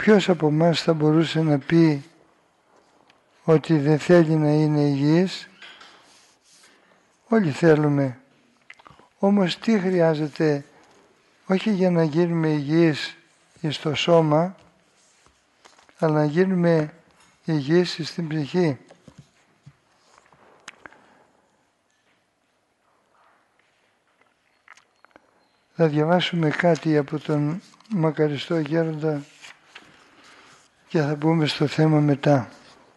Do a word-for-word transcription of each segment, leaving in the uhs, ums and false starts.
ποιος από εμάς θα μπορούσε να πει ότι δεν θέλει να είναι υγιής? Όλοι θέλουμε. Όμως τι χρειάζεται, όχι για να γίνουμε υγιείς στο σώμα, αλλά να γίνουμε υγιείς στην ψυχή. Θα διαβάσουμε κάτι από τον μακαριστό γέροντα και θα μπούμε στο θέμα μετά.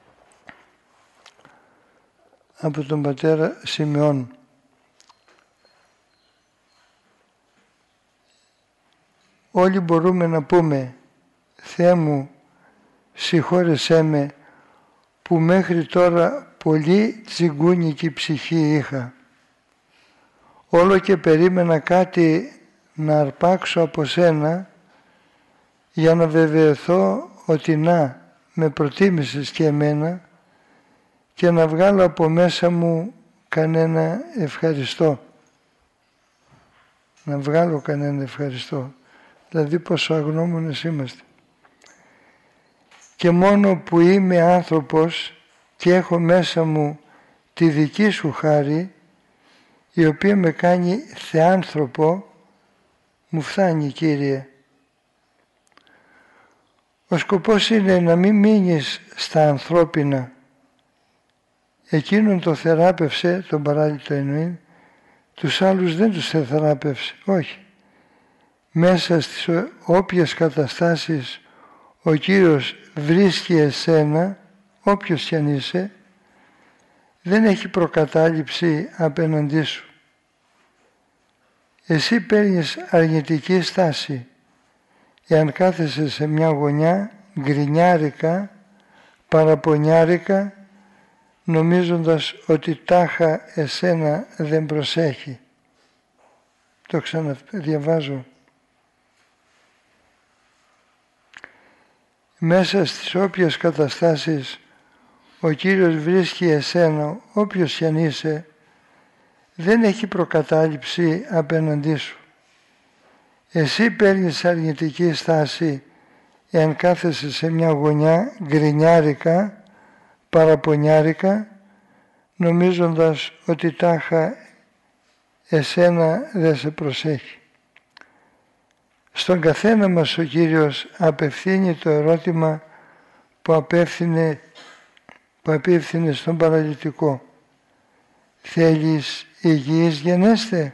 Από τον πατέρα Σιμεών. Όλοι μπορούμε να πούμε, Θεέ μου, συγχώρεσέ με που μέχρι τώρα πολύ τσιγκούνικη ψυχή είχα. Όλο και περίμενα κάτι να αρπάξω από σένα για να βεβαιωθώ ότι να με προτίμησες και εμένα και να βγάλω από μέσα μου κανένα ευχαριστώ. Να βγάλω κανένα ευχαριστώ. Δηλαδή πόσο αγνώμονες είμαστε. Και μόνο που είμαι άνθρωπος και έχω μέσα μου τη δική σου χάρη, η οποία με κάνει θεάνθρωπο, μου φτάνει, Κύριε. Ο σκοπός είναι να μην μείνεις στα ανθρώπινα. Εκείνον το θεράπευσε, τον παράλυτο εννοεί, τους άλλους δεν τους θεράπευσε, όχι. Μέσα στις όποιες καταστάσεις ο Κύριος βρίσκει εσένα, όποιος κι αν είσαι, δεν έχει προκατάληψη απέναντί σου. Εσύ παίρνεις αρνητική στάση, εάν κάθεσαι σε μια γωνιά γκρινιάρικα, παραπονιάρικα, νομίζοντας ότι τάχα εσένα δεν προσέχει. Το ξαναδιαβάζω. Μέσα στις όποιες καταστάσεις ο Κύριος βρίσκει εσένα, όποιος κι αν είσαι, δεν έχει προκατάληψη απέναντί σου. Εσύ παίρνεις αρνητική στάση εάν κάθεσαι σε μια γωνιά γκρινιάρικα, παραπονιάρικα, νομίζοντας ότι τάχα εσένα δεν σε προσέχει. Στον καθένα μας ο Κύριος απευθύνει το ερώτημα που απέφθινε, που απέφθινε στον παραλυτικό. Θέλεις υγιείς γενέστε?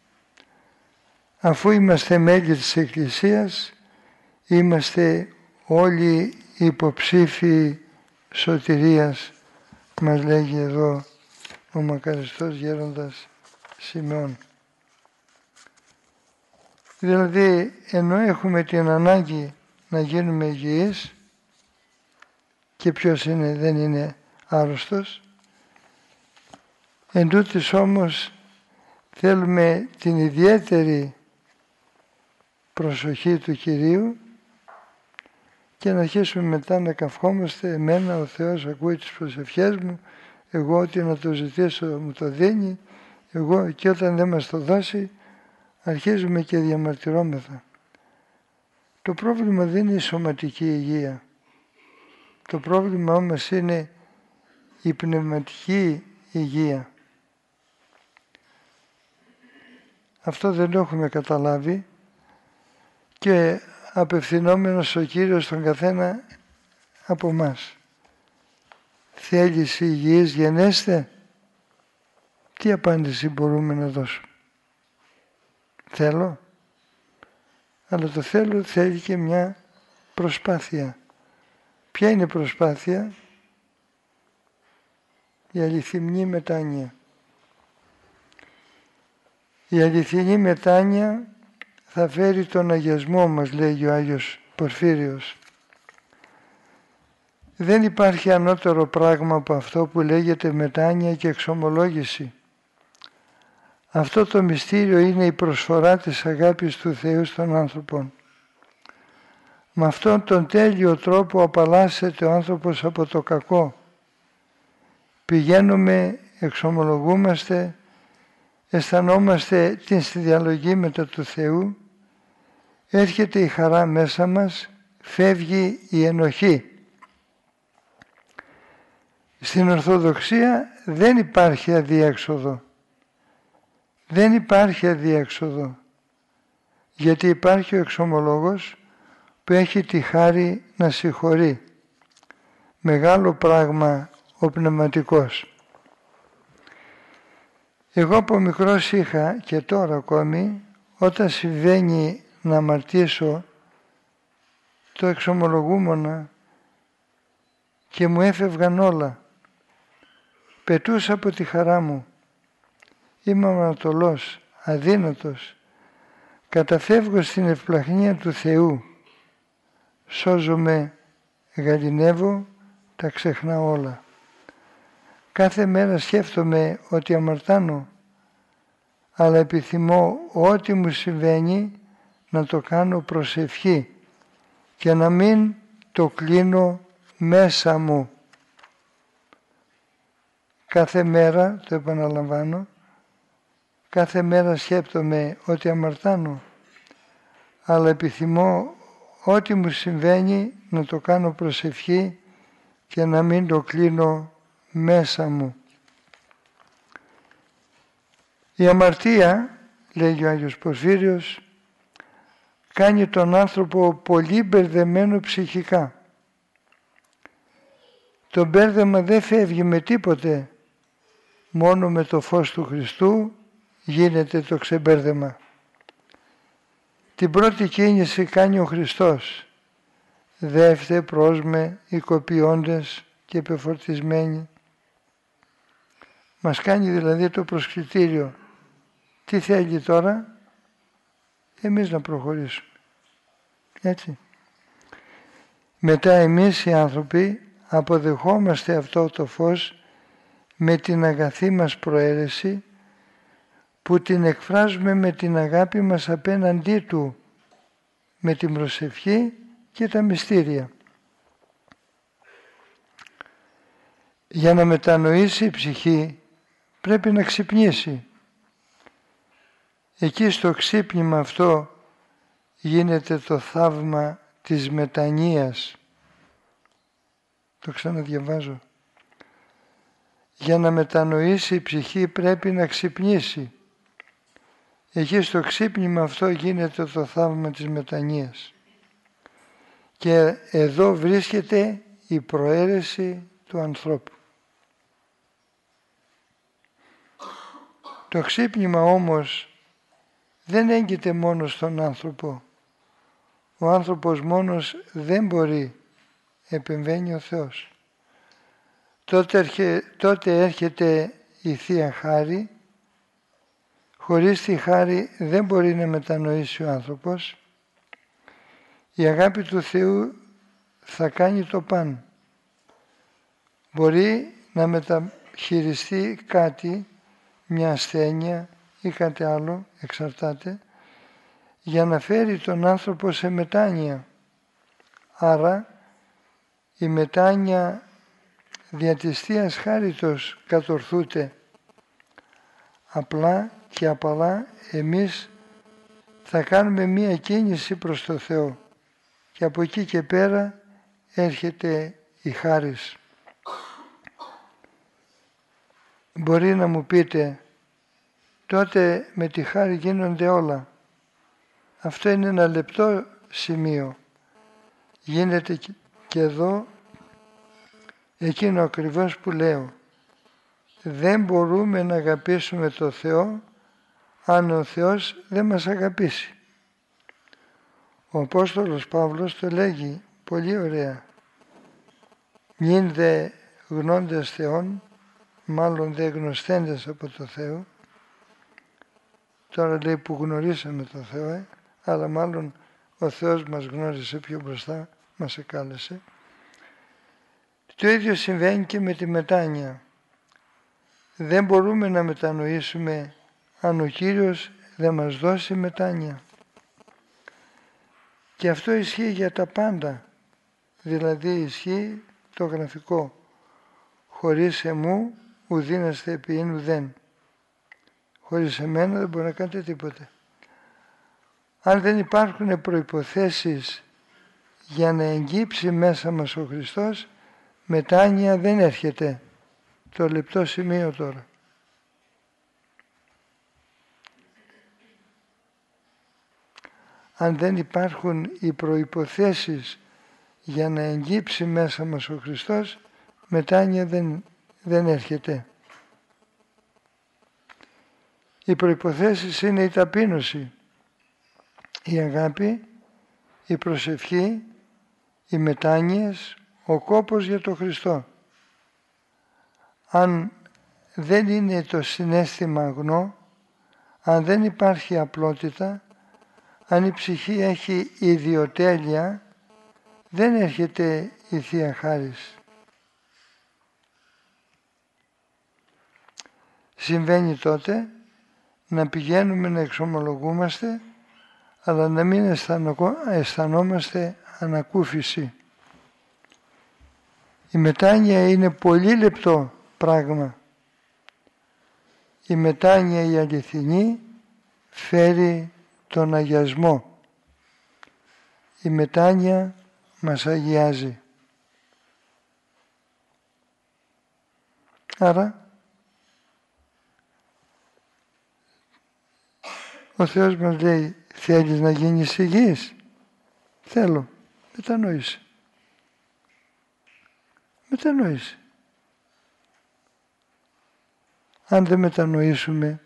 Αφού είμαστε μέλη της Εκκλησίας, είμαστε όλοι υποψήφιοι σωτηρίας, μας λέγει εδώ ο μακαριστός γέροντας Σιμεών. Δηλαδή, ενώ έχουμε την ανάγκη να γίνουμε υγιείς, και ποιος είναι, δεν είναι άρρωστος, εν τούτοις όμως θέλουμε την ιδιαίτερη προσοχή του Κυρίου και να αρχίσουμε μετά να καυχόμαστε, εμένα ο Θεός ακούει τις προσευχές μου, εγώ ό,τι να το ζητήσω μου το δίνει, εγώ και όταν δεν μας το δώσει αρχίζουμε και διαμαρτυρόμεθα. Το πρόβλημα δεν είναι η σωματική υγεία. Το πρόβλημα όμως είναι η πνευματική υγεία. Αυτό δεν το έχουμε καταλάβει και απευθυνόμενος ο Κύριος στον καθένα από μας. Θέλεις υγιείς γενέστε? Τι απάντηση μπορούμε να δώσουμε? Θέλω. Αλλά το θέλω θέλει και μια προσπάθεια. Ποια είναι η προσπάθεια? Η αληθινή μετάνοια. Η αληθινή μετάνοια θα φέρει τον αγιασμό μας, λέγει ο Άγιος Πορφύριος. Δεν υπάρχει ανώτερο πράγμα από αυτό που λέγεται μετάνοια και εξομολόγηση. Αυτό το μυστήριο είναι η προσφορά της αγάπης του Θεού στον άνθρωπο. Με αυτόν τον τέλειο τρόπο απαλλάσσεται ο άνθρωπος από το κακό. Πηγαίνουμε, εξομολογούμαστε, αισθανόμαστε την συνδιαλογή μετά του Θεού, έρχεται η χαρά μέσα μας, φεύγει η ενοχή. Στην Ορθοδοξία δεν υπάρχει αδιέξοδο. Δεν υπάρχει αδιέξοδο. Γιατί υπάρχει ο εξομολόγος που έχει τη χάρη να συγχωρεί. Μεγάλο πράγμα ο πνευματικός. Εγώ από μικρός είχα και τώρα ακόμη, όταν συμβαίνει να αμαρτήσω, το εξομολογούμενα και μου έφευγαν όλα. Πετούσα από τη χαρά μου. Είμαι αμαρτωλός, αδύνατος. Καταφεύγω στην ευπλαχνία του Θεού. Σώζομαι, γαληνεύω, τα ξεχνάω όλα. Κάθε μέρα σκέφτομαι ότι αμαρτάνω, αλλά επιθυμώ ό,τι μου συμβαίνει να το κάνω προσευχή και να μην το κλείνω μέσα μου. Κάθε μέρα, το επαναλαμβάνω, κάθε μέρα σκέπτομαι ότι αμαρτάνω, αλλά επιθυμώ ό,τι μου συμβαίνει να το κάνω προσευχή και να μην το κλείνω μέσα μου. Η αμαρτία, λέγει ο Άγιος Πορφύριος, κάνει τον άνθρωπο πολύ μπερδεμένο ψυχικά. Το μπέρδεμα δεν φεύγει με τίποτε, μόνο με το φως του Χριστού γίνεται το ξεμπέρδεμα. Την πρώτη κίνηση κάνει ο Χριστός. Δεύτε πρόσμε οικοποιώντες και επεφορτισμένοι. Μας κάνει δηλαδή το προσκλητήριο. Τι θέλει τώρα? Εμείς να προχωρήσουμε. Έτσι. Μετά εμείς οι άνθρωποι αποδεχόμαστε αυτό το φως με την αγαθή μας προαίρεση που την εκφράζουμε με την αγάπη μας απέναντί του, με την προσευχή και τα μυστήρια. Για να μετανοήσει η ψυχή πρέπει να ξυπνήσει. Εκεί στο ξύπνημα αυτό γίνεται το θαύμα της μετανοίας. Το ξαναδιαβάζω. Για να μετανοήσει η ψυχή πρέπει να ξυπνήσει. Εκεί στο ξύπνημα αυτό γίνεται το θαύμα της μετανοίας. Και εδώ βρίσκεται η προαίρεση του ανθρώπου. Το ξύπνημα όμως δεν έγκυται μόνο στον άνθρωπο. Ο άνθρωπος μόνος δεν μπορεί, επεμβαίνει ο Θεός. Τότε, έρχε, τότε έρχεται η Θεία Χάρη. Χωρίς τη χάρη δεν μπορεί να μετανοήσει ο άνθρωπος. Η αγάπη του Θεού θα κάνει το παν. Μπορεί να μεταχειριστεί κάτι, μια ασθένεια ή κάτι άλλο, εξαρτάται, για να φέρει τον άνθρωπο σε μετάνοια. Άρα η μετάνοια δια της Θείας Χάριτος κατορθούται. Απλά και απαλά εμείς θα κάνουμε μία κίνηση προς το Θεό και από εκεί και πέρα έρχεται η χάρις. Μπορεί να μου πείτε, τότε με τη χάρη γίνονται όλα. Αυτό είναι ένα λεπτό σημείο. Γίνεται και εδώ εκείνο ακριβώς που λέω. Δεν μπορούμε να αγαπήσουμε το Θεό αν ο Θεός δεν μας αγαπήσει. Ο Απόστολος Παύλος το λέγει πολύ ωραία. Νυν δε γνώντες Θεόν, μάλλον δε γνωστέντες από το Θεό. Τώρα λέει που γνωρίσαμε το Θεό, ε, αλλά μάλλον ο Θεός μας γνώρισε πιο μπροστά, μας εκάλεσε. Το ίδιο συμβαίνει και με τη μετάνοια. Δεν μπορούμε να μετανοήσουμε αν ο Κύριος δεν μας δώσει μετάνοια. Και αυτό ισχύει για τα πάντα. Δηλαδή ισχύει το γραφικό. Χωρίς εμού ουδήναστε επί ουδέν. Χωρίς εμένα δεν μπορεί να κάνετε τίποτε. Αν δεν υπάρχουν προϋποθέσεις για να εγγύψει μέσα μας ο Χριστός, μετάνοια δεν έρχεται. Το λεπτό σημείο τώρα. Αν δεν υπάρχουν οι προϋποθέσεις για να εγγύψει μέσα μας ο Χριστός, μετάνοια δεν, δεν έρχεται. Οι προϋποθέσεις είναι η ταπείνωση, η αγάπη, η προσευχή, οι μετάνοιες, ο κόπος για τον Χριστό. Αν δεν είναι το συναίσθημα αγνό, αν δεν υπάρχει απλότητα, αν η ψυχή έχει ιδιοτέλεια, δεν έρχεται η Θεία Χάρις. Συμβαίνει τότε να πηγαίνουμε να εξομολογούμαστε, αλλά να μην αισθανόμαστε ανακούφιση. Η μετάνοια είναι πολύ λεπτό πράγμα. Η μετάνοια η αληθινή φέρει τον αγιασμό. Η μετάνοια μας αγιάζει. Άρα ο Θεός μας λέει, θέλεις να γίνεις υγιής? Θέλω. Μετανόησε. Μετανόησε. Αν δεν μετανοήσουμε,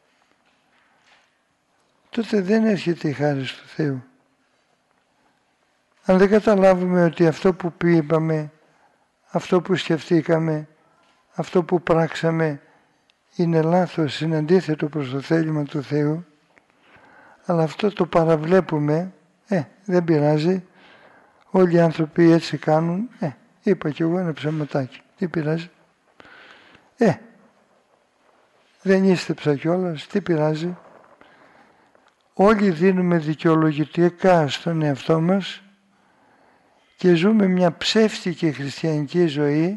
τότε δεν έρχεται η χάρη του Θεού. Αν δεν καταλάβουμε ότι αυτό που είπαμε, αυτό που σκεφτήκαμε, αυτό που πράξαμε είναι λάθος, είναι αντίθετο προς το θέλημα του Θεού, αλλά αυτό το παραβλέπουμε, ε, δεν πειράζει, όλοι οι άνθρωποι έτσι κάνουν, ε, είπα κι εγώ ένα ψεματάκι, τι πειράζει, ε, δεν ίστεψα κιόλας, τι πειράζει. Όλοι δίνουμε δικαιολογητικά στον εαυτό μας και ζούμε μια ψεύτικη χριστιανική ζωή,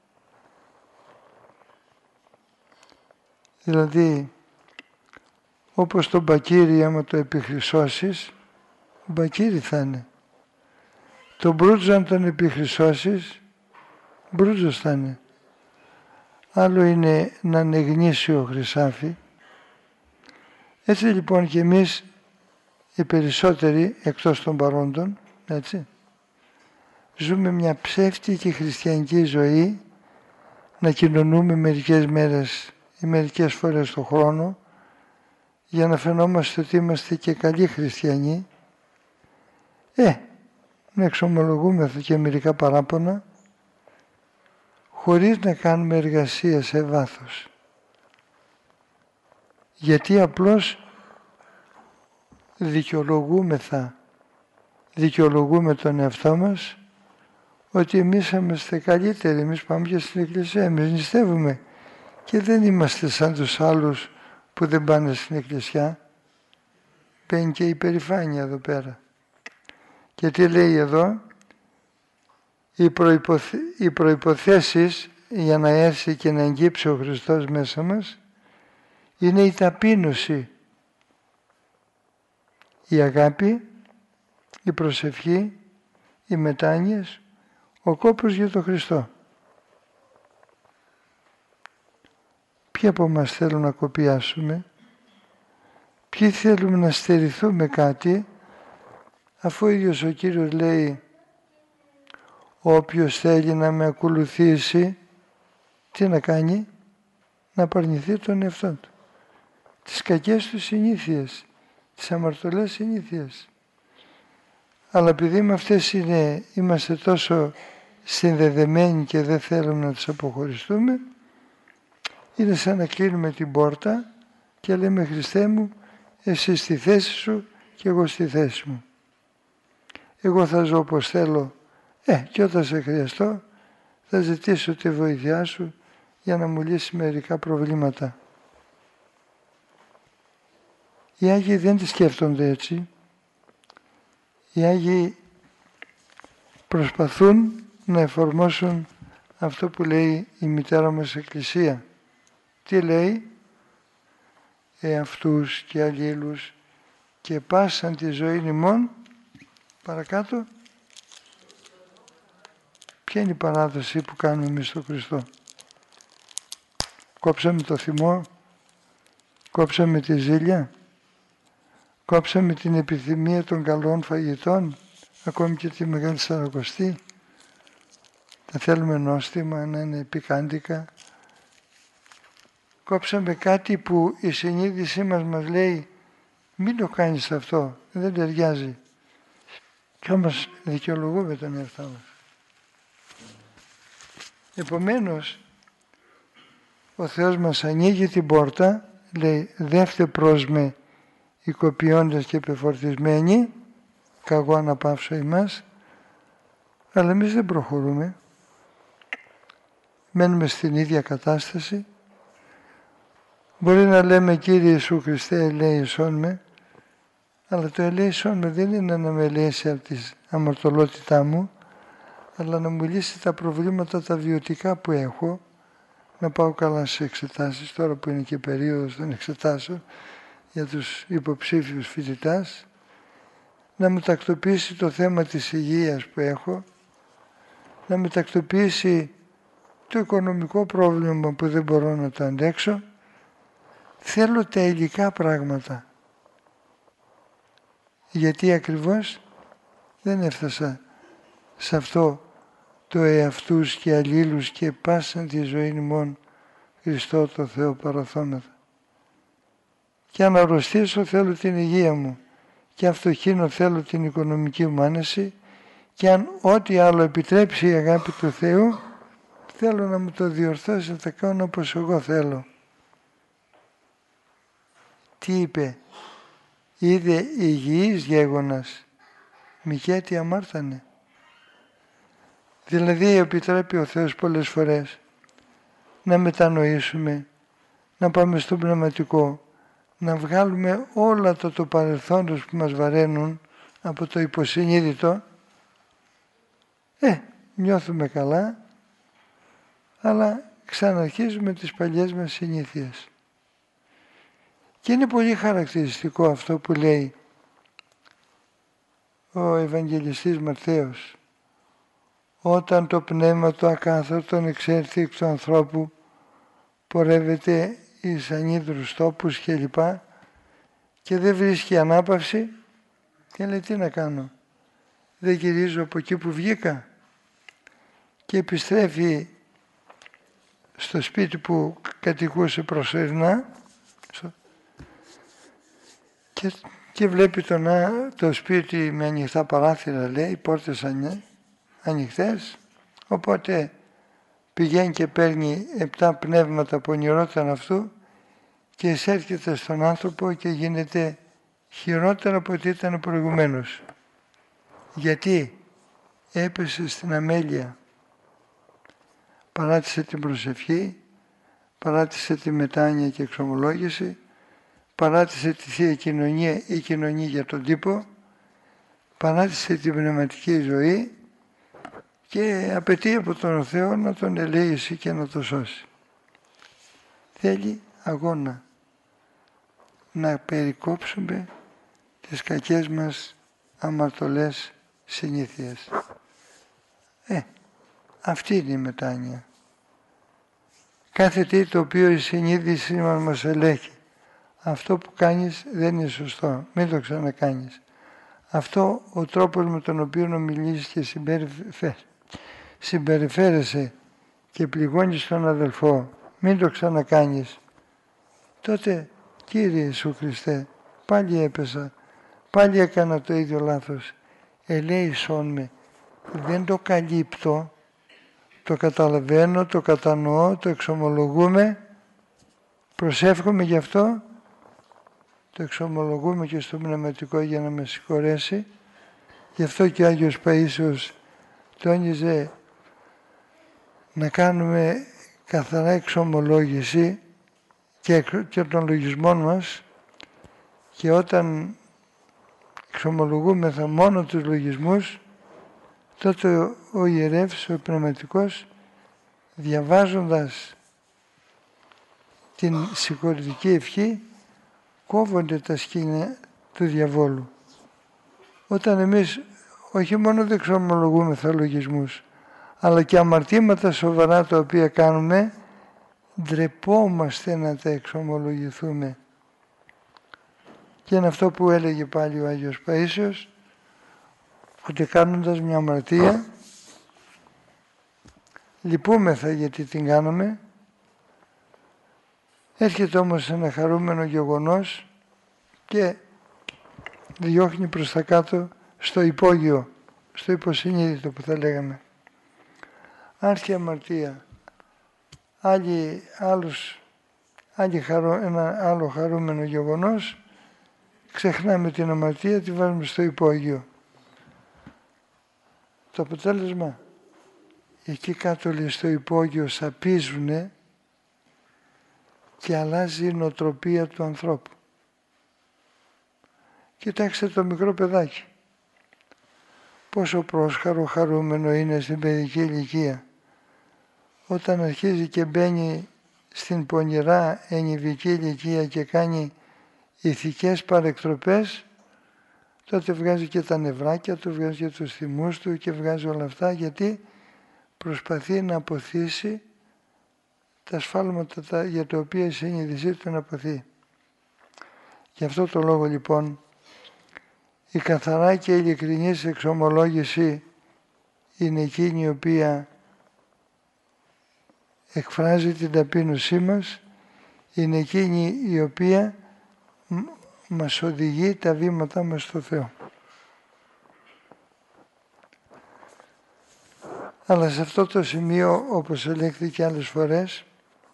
δηλαδή όπως το μπακίρι άμα το επιχρυσώσεις, μπακίρι θα είναι. Το μπρούτζο αν τον επιχρυσώσεις, μπρούτζος θα είναι. Άλλο είναι να είναι γνήσιο χρυσάφι. Έτσι λοιπόν και εμείς οι περισσότεροι εκτός των παρόντων, έτσι, ζούμε μια ψεύτικη χριστιανική ζωή, να κοινωνούμε μερικές μέρες ή μερικές φορές το χρόνο για να φαινόμαστε ότι είμαστε και καλοί χριστιανοί. Ε, να εξομολογούμεθα και μερικά παράπονα χωρίς να κάνουμε εργασία σε βάθος. Γιατί απλώς δικαιολογούμεθα, δικαιολογούμε τον εαυτό μας ότι εμείς είμαστε καλύτεροι, εμείς πάμε και στην εκκλησία, εμείς νηστεύουμε και δεν είμαστε σαν τους άλλους που δεν πάνε στην εκκλησιά. Μπαίνει και η υπερηφάνεια εδώ πέρα. Και τι λέει εδώ, οι, προϋποθε... οι προϋποθέσεις για να έρθει και να εγγύψει ο Χριστός μέσα μας είναι η ταπείνωση, η αγάπη, η προσευχή, οι μετάνοιες, ο κόπος για τον Χριστό. Ποιοι από μας θέλουν να κοπιάσουμε, ποιοι θέλουμε να στερηθούμε κάτι, αφού ο ίδιος ο Κύριος λέει όποιος θέλει να με ακολουθήσει, τι να κάνει, να απαρνηθεί τον εαυτό του, τις κακές του συνήθειες, τις αμαρτωλές συνήθειες. Αλλά επειδή με αυτές είναι, είμαστε τόσο συνδεδεμένοι και δεν θέλουμε να τις αποχωριστούμε, είναι σαν να κλείνουμε την πόρτα και λέμε Χριστέ μου, εσύ στη θέση σου και εγώ στη θέση μου. Εγώ θα ζω όπως θέλω, ε, και όταν σε χρειαστώ θα ζητήσω τη βοήθειά σου για να μου λύσει μερικά προβλήματα. Οι Άγιοι δεν τη σκέφτονται έτσι. Οι Άγιοι προσπαθούν να εφαρμόσουν αυτό που λέει η μητέρα μας Εκκλησία. Τι λέει? Εαυτούς και αλλήλους και πάσαν τη ζωή ημών, παρακάτω, Ποια είναι η παράδοση που κάνουμε εμείς στο Χριστό? Κόψαμε το θυμό, κόψαμε τη ζήλια, κόψαμε την επιθυμία των καλών φαγητών, ακόμη και τη Μεγάλη Σαρακοστή. Θα θέλουμε νόστιμα, να είναι πικάντικα. Κόψαμε κάτι που η συνείδησή μας μας λέει μην το κάνεις αυτό, δεν ταιριάζει. Κι όμως δικαιολογούμε τον εαυτό μας. Επομένως, ο Θεός μας ανοίγει την πόρτα, λέει δεύτε προς με οικοποιώντες και πεφορτισμένοι, καγώ αναπαύσω ημάς, αλλά εμείς δεν προχωρούμε. Μένουμε στην ίδια κατάσταση. Μπορεί να λέμε Κύριε Ιησού Χριστέ ελέησόν με, αλλά το ελέησόν με δεν είναι να με ελέησει από τη αμαρτωλότητά μου, αλλά να μου λύσει τα προβλήματα τα βιωτικά που έχω, να πάω καλά στις εξετάσεις, τώρα που είναι και περίοδος των εξετάσεων για τους υποψήφιους φοιτητάς, να μου τακτοποιήσει το θέμα της υγείας που έχω, να μου τακτοποιήσει το οικονομικό πρόβλημα που δεν μπορώ να το αντέξω. Θέλω τα υλικά πράγματα. Γιατί ακριβώς δεν έφτασα σε αυτό το εαυτούς και αλλήλους και πάσαν τη ζωή ημών Χριστό το Θεό παραθόμεθα. Και αν αρρωστήσω θέλω την υγεία μου και αυτοχύνω θέλω την οικονομική μου άνεση και αν ό,τι άλλο επιτρέψει η αγάπη του Θεού θέλω να μου το διορθώσει, να τα κάνω όπως εγώ θέλω. Τι είπε? Είδε υγιής γέγονας, μοιχέτη αμάρτανε. Δηλαδή επιτρέπει ο Θεός πολλές φορές να μετανοήσουμε, να πάμε στο πνευματικό, να βγάλουμε όλα τα το παρελθόντος που μας βαραίνουν από το υποσυνείδητο. Ε, νιώθουμε καλά, αλλά ξαναρχίζουμε τις παλιές μας συνήθειες. Και είναι πολύ χαρακτηριστικό αυτό που λέει ο Ευαγγελιστής Ματθαίος. Όταν το πνεύμα του ακάθαρτον εξέλθει εκ του ανθρώπου, πορεύεται εις ανίδρους τόπους κλπ. Και δεν βρίσκει ανάπαυση και λέει τι να κάνω, δεν γυρίζω από εκεί που βγήκα, και επιστρέφει στο σπίτι που κατοικούσε προσωρινά και, και βλέπει τον, το σπίτι με ανοιχτά παράθυρα, λέει, οι πόρτες ανοιχτές, οπότε πηγαίνει και παίρνει επτά πνεύματα που ονειρόταν αυτού και εισέρχεται στον άνθρωπο και γίνεται χειρότερο από ό,τι ήταν προηγουμένως. Γιατί έπεσε στην αμέλεια. Παράτησε την προσευχή, παράτησε τη μετάνοια και εξομολόγηση, παράτησε τη Θεία Κοινωνία ή κοινωνία για τον τύπο, παράτησε την πνευματική ζωή και απαιτεί από τον Θεό να τον ελέγξει και να τον σώσει. Θέλει αγώνα να περικόψουμε τις κακές μας αμαρτωλές συνήθειες. Ε, αυτή είναι η μετάνοια. Κάθε τι το οποίο η συνείδηση μας μας ελέγχει. Αυτό που κάνεις δεν είναι σωστό. Μην το ξανακάνεις. Αυτό ο τρόπος με τον οποίο ομιλείς και συμπεριφέρ, συμπεριφέρεσαι και πληγώνεις τον αδελφό, μην το ξανακάνεις. Τότε, Κύριε Ιησού Χριστέ, πάλι έπεσα, πάλι έκανα το ίδιο λάθος. Ελέησόν με. Δεν το καλύπτω, το καταλαβαίνω, το κατανοώ, το εξομολογούμε, προσεύχομαι γι' αυτό, το εξομολογούμε και στο πνευματικό για να με συγχωρέσει. Γι' αυτό και ο Άγιος Παΐσιος τόνιζε να κάνουμε καθαρά εξομολόγηση και, και των λογισμών μας, και όταν εξομολογούμεθα μόνο τους λογισμούς, τότε ο ιερεύς, ο πνευματικός, διαβάζοντας την συγχωρητική ευχή, κόβονται τα σκήνια του διαβόλου. Όταν εμείς όχι μόνο δεν εξομολογούμεθα λογισμούς, αλλά και αμαρτήματα σοβαρά τα οποία κάνουμε, ντρεπόμαστε να τα εξομολογηθούμε. Και είναι αυτό που έλεγε πάλι ο Άγιος Παΐσιος, ότι κάνοντας μια αμαρτία, λυπούμεθα γιατί την κάναμε, έρχεται όμως ένα χαρούμενο γεγονός και διώχνει προς τα κάτω στο υπόγειο, στο υποσυνείδητο που θα λέγαμε. Αν έρθει αμαρτία, άλλη, άλλους, άλλη χαρο, ένα άλλο χαρούμενο γεγονός, ξεχνάμε την αμαρτία, τη βάζουμε στο υπόγειο. Το αποτέλεσμα, εκεί κάτω λέει στο υπόγειο σαπίζουνε και αλλάζει η νοοτροπία του ανθρώπου. Κοιτάξτε το μικρό παιδάκι. Πόσο πρόσχαρο, χαρούμενο είναι στην παιδική ηλικία. Όταν αρχίζει και μπαίνει στην πονηρά ενηβική ηλικία και κάνει ηθικές παρεκτροπές, τότε βγάζει και τα νευράκια του, βγάζει και τους θυμούς του και βγάζει όλα αυτά, γιατί προσπαθεί να αποθήσει τα σφάλματα τα, για τα οποία η συνείδησή του να αποθεί. Γι' αυτό το λόγο λοιπόν η καθαρά και ειλικρινής εξομολόγηση είναι εκείνη η οποία εκφράζει την ταπείνωσή μας, είναι εκείνη η οποία μας οδηγεί τα βήματά μας στο Θεό. Αλλά σε αυτό το σημείο, όπως ελέγχθηκε άλλες φορές,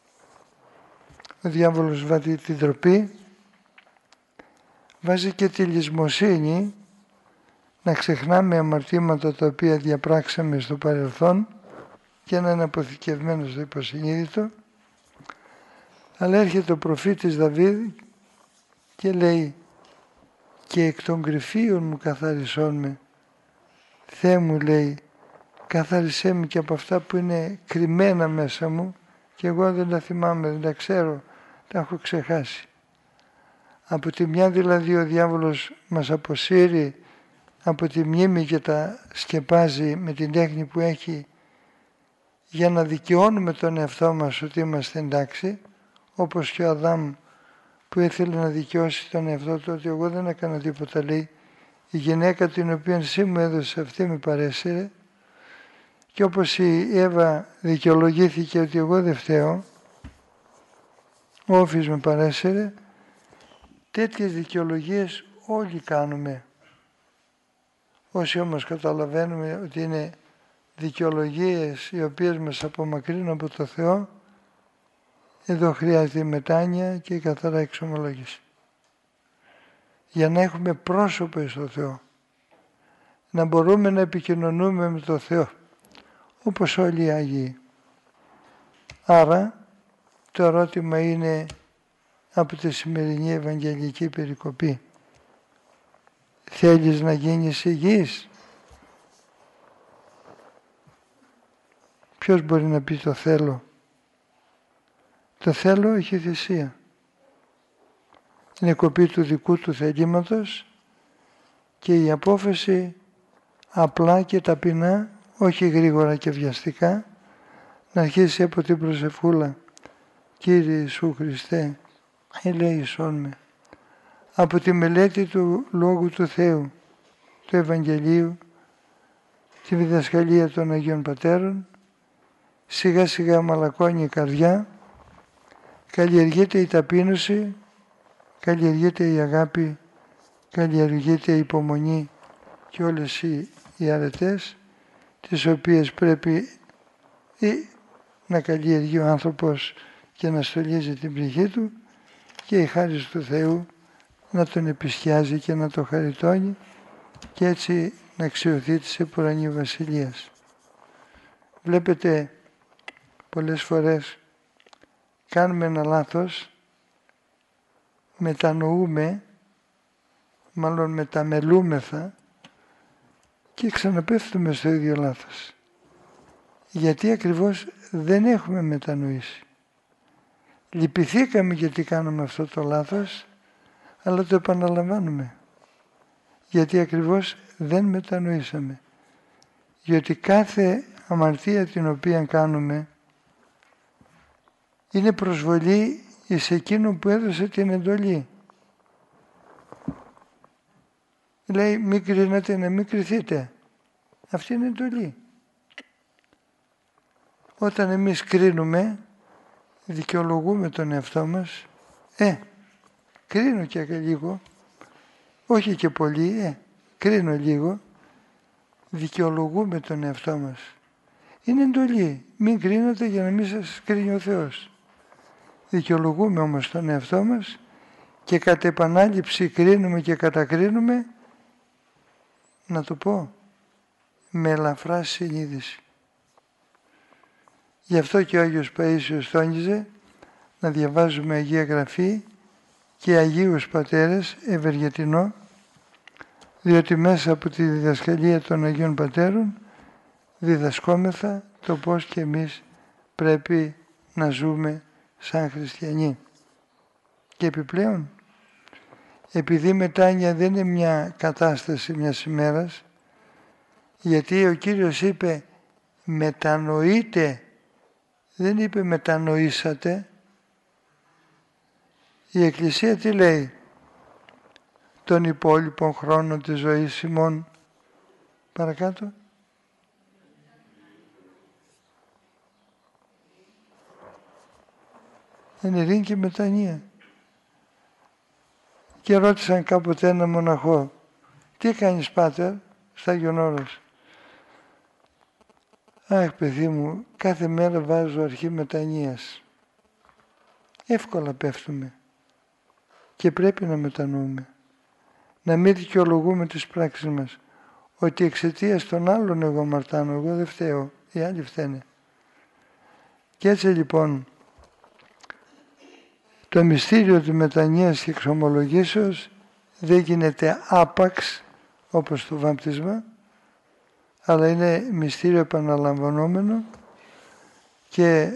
ο διάβολος βάζει την ντροπή, βάζει και τη λησμοσύνη, να ξεχνάμε αμαρτήματα τα οποία διαπράξαμε στο παρελθόν και να είναι αποθηκευμένο στο υποσυνείδητο. Αλλά έρχεται ο προφήτης Δαβίδ και λέει «Και εκ των κρυφίων μου καθαρισόν με». Θεέ μου, λέει, καθάρισέ με και από αυτά που είναι κρυμμένα μέσα μου και εγώ δεν τα θυμάμαι, δεν τα ξέρω, τα έχω ξεχάσει. Από τη μια δηλαδή ο διάβολος μας αποσύρει από τη μνήμη και τα σκεπάζει με την τέχνη που έχει για να δικαιώνουμε τον εαυτό μας ότι είμαστε εντάξει, όπως και ο Αδάμ που ήθελε να δικαιώσει τον εαυτό του ότι εγώ δεν έκανα τίποτα, λέει, η γυναίκα την οποία εσύ μου έδωσε αυτή με παρέσυρε, και όπως η Εύα δικαιολογήθηκε ότι εγώ δεν φταίω, ο Όφης με παρέσυρε, τέτοιες δικαιολογίες όλοι κάνουμε. Όσοι όμως καταλαβαίνουμε ότι είναι δικαιολογίες οι οποίες μας απομακρύνουν από το Θεό, εδώ χρειάζεται η μετάνοια και η καθαρά εξομολόγηση. Για να έχουμε πρόσωπο στο Θεό. Να μπορούμε να επικοινωνούμε με το Θεό, όπως όλοι οι Άγιοι. Άρα, το ερώτημα είναι από τη σημερινή Ευαγγελική περικοπή. Θέλεις να γίνεις υγιής? Ποιος μπορεί να πει το θέλω? Το θέλω έχει θυσία. Είναι κοπή του δικού του θελήματος και η απόφαση απλά και ταπεινά, όχι γρήγορα και βιαστικά, να αρχίσει από την προσευχούλα. Κύριε Ιησού Χριστέ, ελέησόν με. Από τη μελέτη του Λόγου του Θεού, του Ευαγγελίου, τη διδασκαλία των Αγίων Πατέρων, σιγά σιγά μαλακώνει η καρδιά, καλλιεργείται η ταπείνωση, καλλιεργείται η αγάπη, καλλιεργείται η υπομονή και όλες οι, οι αρετές, τις οποίες πρέπει ή να καλλιεργεί ο άνθρωπος και να στολίζει την ψυχή του και η χάρις του Θεού να τον επισκιάζει και να το χαριτώνει και έτσι να αξιωθεί της επουρανή βασιλείας. Βλέπετε, πολλές φορές κάνουμε ένα λάθος, μετανοούμε, μάλλον μεταμελούμεθα και ξαναπέφτουμε στο ίδιο λάθος. Γιατί ακριβώς δεν έχουμε μετανοήσει. Λυπηθήκαμε γιατί κάναμε αυτό το λάθος, αλλά το επαναλαμβάνουμε. Γιατί ακριβώς δεν μετανοήσαμε. Γιατί κάθε αμαρτία την οποία κάνουμε είναι προσβολή εις εκείνον που έδωσε την εντολή. Λέει μην κρίνετε να μην κριθείτε. Αυτή είναι εντολή. Όταν εμείς κρίνουμε, δικαιολογούμε τον εαυτό μας. Ε, κρίνω και λίγο, όχι και πολύ, ε, κρίνω λίγο, δικαιολογούμε τον εαυτό μας. Είναι εντολή. Μην κρίνετε για να μην σας κρίνει ο Θεός. Δικαιολογούμε όμως τον εαυτό μας και κατ' επανάληψη κρίνουμε και κατακρίνουμε, να το πω, με ελαφρά συνείδηση. Γι' αυτό και ο Άγιος Παΐσιος τόνιζε να διαβάζουμε Αγία Γραφή και Αγίους Πατέρες ευεργετινό, διότι μέσα από τη διδασκαλία των Αγίων Πατέρων διδασκόμεθα το πώς και εμείς πρέπει να ζούμε σαν χριστιανοί. Και επιπλέον, επειδή η μετάνοια δεν είναι μια κατάσταση μιας ημέρας, γιατί ο Κύριος είπε μετανοείτε, δεν είπε μετανοήσατε. Η Εκκλησία τι λέει? Των υπόλοιπων χρόνων της ζωής ημών. Παρακάτω. Εν ειρήνη και μετανία. Και ρώτησαν κάποτε ένα μοναχό, τι κάνεις πάτερ στα Άγιον Όρος? Αχ παιδί μου, κάθε μέρα βάζω αρχή μετανοίας. Εύκολα πέφτουμε και πρέπει να μετανοούμε. Να μην δικαιολογούμε τις πράξεις μας. Ότι εξαιτίας των άλλων εγώ αμαρτάνω, εγώ δεν φταίω, οι άλλοι φταίνε. Και έτσι λοιπόν το μυστήριο του μετανοίας και εξομολογήσεως δεν γίνεται άπαξ όπως το βαπτίσμα, αλλά είναι μυστήριο επαναλαμβανόμενο και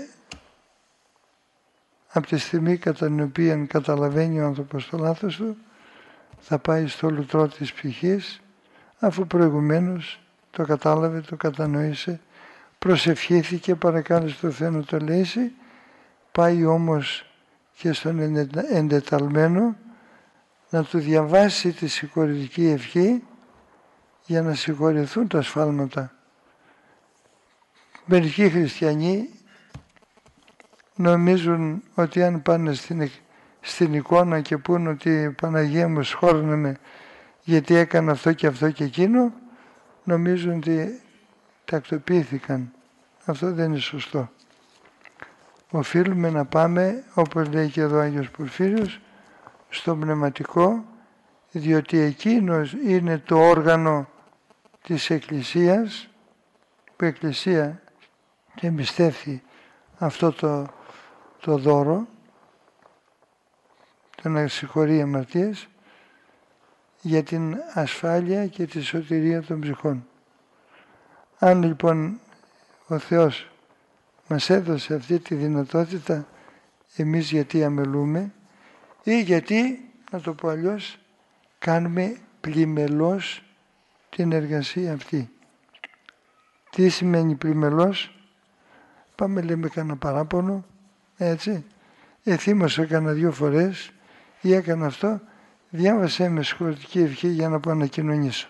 από τη στιγμή κατά την οποία καταλαβαίνει ο άνθρωπος το λάθος του, θα πάει στο λουτρό της ψυχής, αφού προηγουμένως το κατάλαβε, το κατανοήσε, προσευχήθηκε, παρακάλεσε το Θεό να το λύσει, πάει όμως και στον εντεταλμένο να του διαβάσει τη συγχωρητική ευχή για να συγχωρηθούν τα σφάλματα. Μερικοί χριστιανοί νομίζουν ότι αν πάνε στην, στην εικόνα και πούν ότι Παναγία μου σχόρνε με γιατί έκανα αυτό και αυτό και εκείνο, νομίζουν ότι τακτοποιήθηκαν. Αυτό δεν είναι σωστό. Οφείλουμε να πάμε, όπως λέει και εδώ ο Άγιος Πορφύριος, στο πνευματικό, διότι εκείνος είναι το όργανο της Εκκλησίας, που η Εκκλησία εμπιστεύει αυτό το, το δώρο, το να συγχωρεί αμαρτίες, για την ασφάλεια και τη σωτηρία των ψυχών. Αν λοιπόν ο Θεός μας έδωσε αυτή τη δυνατότητα, εμείς γιατί αμελούμε ή γιατί, να το πω αλλιώς, κάνουμε πλημελώς την εργασία αυτή. Τι σημαίνει πλημελώς? Πάμε λέμε κανένα παράπονο, έτσι, εθύμωσα κανένα δύο φορές ή έκανα αυτό, διάβασέ με συγχωρητική ευχή για να πάω να κοινωνήσω.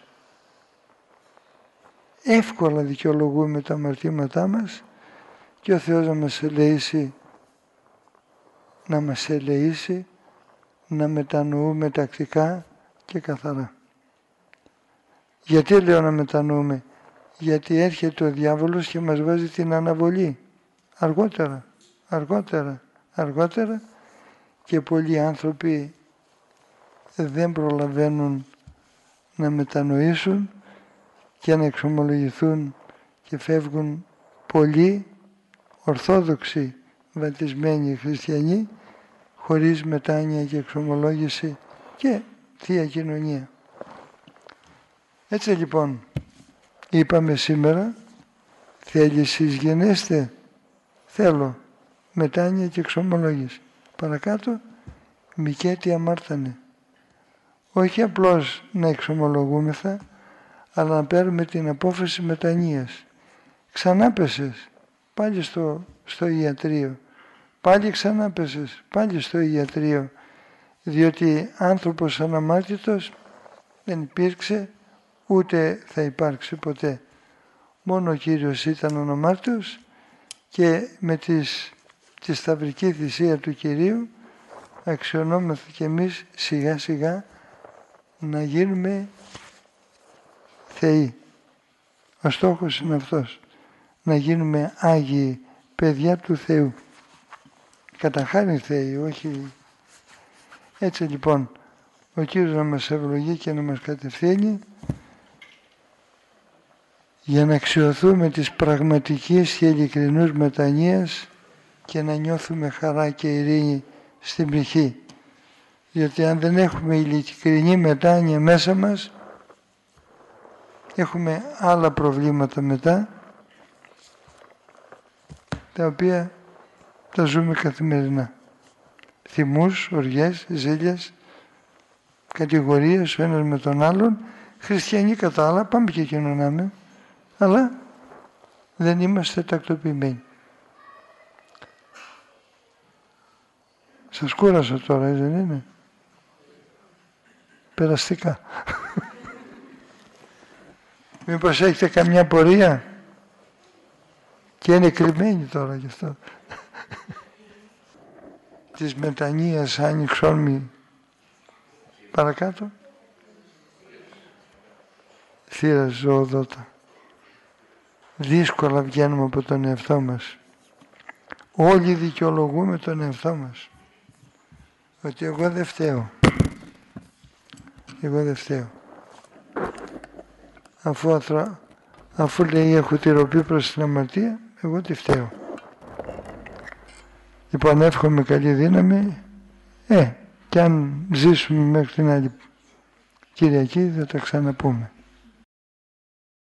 Εύκολα δικαιολογούμε τα αμαρτήματά μας και ο Θεός να μας ελεήσει, να μας ελεήσει να μετανοούμε τακτικά και καθαρά. Γιατί λέω να μετανοούμε? Γιατί έρχεται ο διάβολος και μας βάζει την αναβολή. Αργότερα, αργότερα, αργότερα και πολλοί άνθρωποι δεν προλαβαίνουν να μετανοήσουν και να εξομολογηθούν και φεύγουν πολλοί ορθόδοξοι βαπτισμένοι χριστιανοί χωρίς μετάνοια και εξομολόγηση και Θεία Κοινωνία. Έτσι λοιπόν είπαμε σήμερα, θέλησης γενέστε? Θέλω μετάνοια και εξομολόγηση. Παρακάτω, μικέτι αμάρτανε. Όχι απλώς να εξομολογούμεθα, αλλά να παίρνουμε την απόφαση μετανοίας. ξανά πέσες, πάλι στο, στο ιατρείο. Πάλι ξανά πέσες, πάλι στο ιατρείο. Διότι άνθρωπος αναμάρτητος δεν υπήρξε, ούτε θα υπάρξει ποτέ. Μόνο ο Κύριος ήταν αναμάρτητος και με τις, τη σταυρική θυσία του Κυρίου αξιωνόμαστε κι εμείς σιγά σιγά να γίνουμε θεοί. Ο στόχος είναι αυτός, να γίνουμε Άγιοι, παιδιά του Θεού. Κατά χάριν Θεοί, όχι... Έτσι λοιπόν, ο Κύριος να μας ευλογεί και να μας κατευθύνει για να αξιωθούμε της πραγματικής και ειλικρινούς μετανοίας και να νιώθουμε χαρά και ειρήνη στην ψυχή. Γιατί αν δεν έχουμε ειλικρινή μετάνοια μέσα μας, έχουμε άλλα προβλήματα μετά, τα οποία τα ζούμε καθημερινά. Θυμούς, οργές, ζήλιες, κατηγορίες ο ένας με τον άλλον, χριστιανοί κατά άλλα, πάμε και κοινωνάμε, αλλά δεν είμαστε τακτοποιημένοι. Σας κούρασα τώρα, δεν είναι? Περαστικά. Μήπως έχετε καμιά πορεία? Και είναι κρυμμένη τώρα γι' αυτό. Της μετανοίας άνοιξόρμη. Παρακάτω. Θύρα ζωοδότα. Δύσκολα βγαίνουμε από τον εαυτό μας. Όλοι δικαιολογούμε τον εαυτό μας. Ότι εγώ δεν φταίω. Εγώ δεν φταίω. Αφού, αθρα... Αφού λέει έχω τη ροπή προς την αμαρτία, εγώ τι φταίω. Λοιπόν, εύχομαι καλή δύναμη. Ε, και αν ζήσουμε μέχρι την άλλη Κυριακή θα τα ξαναπούμε.